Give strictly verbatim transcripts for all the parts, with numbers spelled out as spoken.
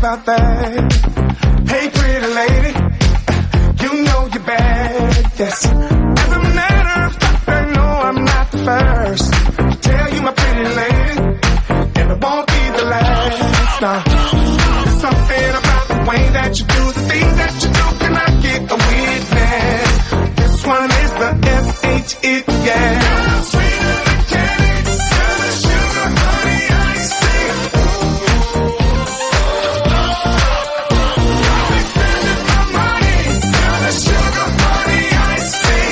about that. Hey, pretty lady, you know you're bad, yes. As a matter of fact, I know I'm not the first to tell you, my pretty lady, and it won't be the last. Now, there's something about the way that you do the things that you do. Can I get a witness? This one is the S H it, yeah. Sweeter than candy, silver, sugar, honey, iced tea. I'll be spending my money, silver, sugar, honey, iced tea.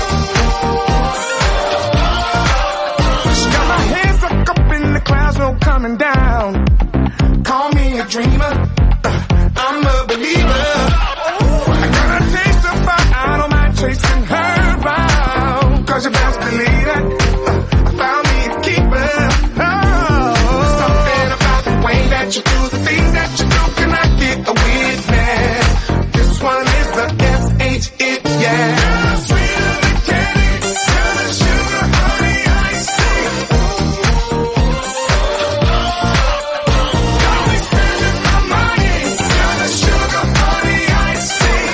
She got my hands stuck up in the clouds, no coming down. Call me a dreamer, I'm a believer. I got a taste of fire, I don't mind chasing her around. Cause you best believe it, I found me a keeper. Oh, something about the way that you do the things that you do. Can I get a witness? This one is the S H it, yeah. Sweeter than candy, silver, sugar, honey, iced tea. I'll be spending my money, silver, sugar, honey, iced tea.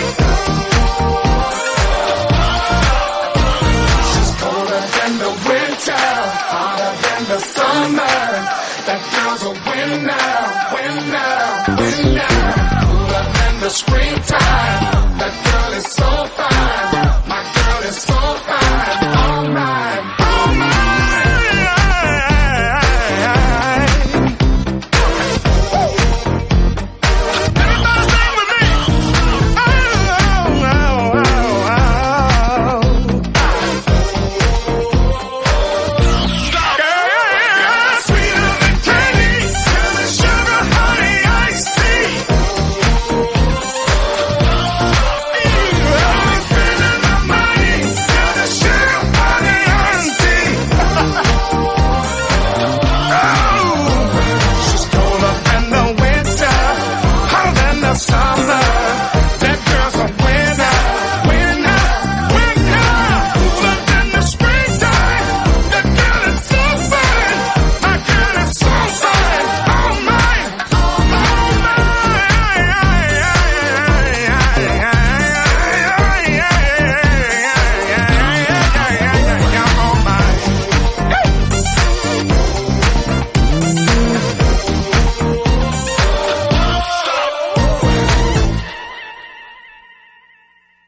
She's colder than the winter, hotter than the summer. That girl's a winner, winner, winner. Cooler than the springtime. That girl is so fine.